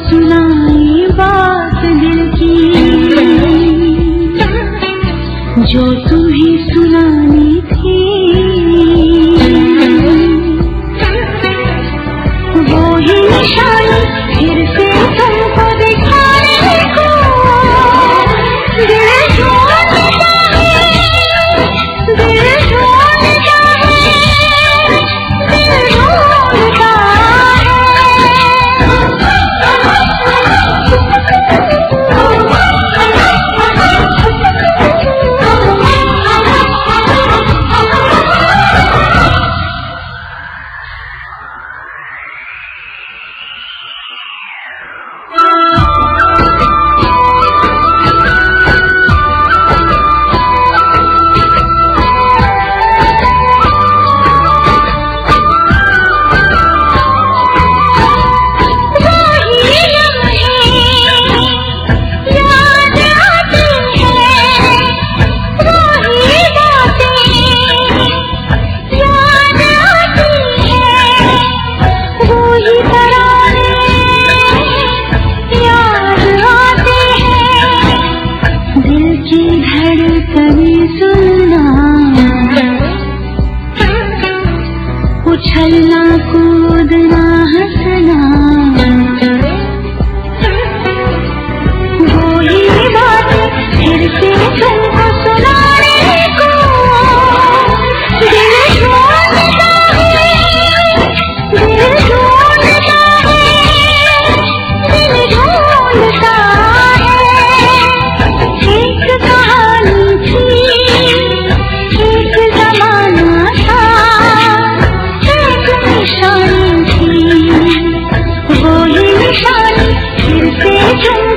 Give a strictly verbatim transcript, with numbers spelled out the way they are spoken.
सुनाई बात दिल की, जो तुम्हें सुनानी थी। वो ही निशानी फिर से तुमको दिखाने को दिल ढूंढता है, दिल ढूंढता है, दिल ढूंढता उछलना कूदना हंसना, वो ही बात फिर से तुमको सुनाने को दिल ढूंढता है, दिल ढूंढता है, दिल ढूंढता है। एक कहानी थी, एक जमाना था, निशानी थी, वो ही निशानी फिर से तुम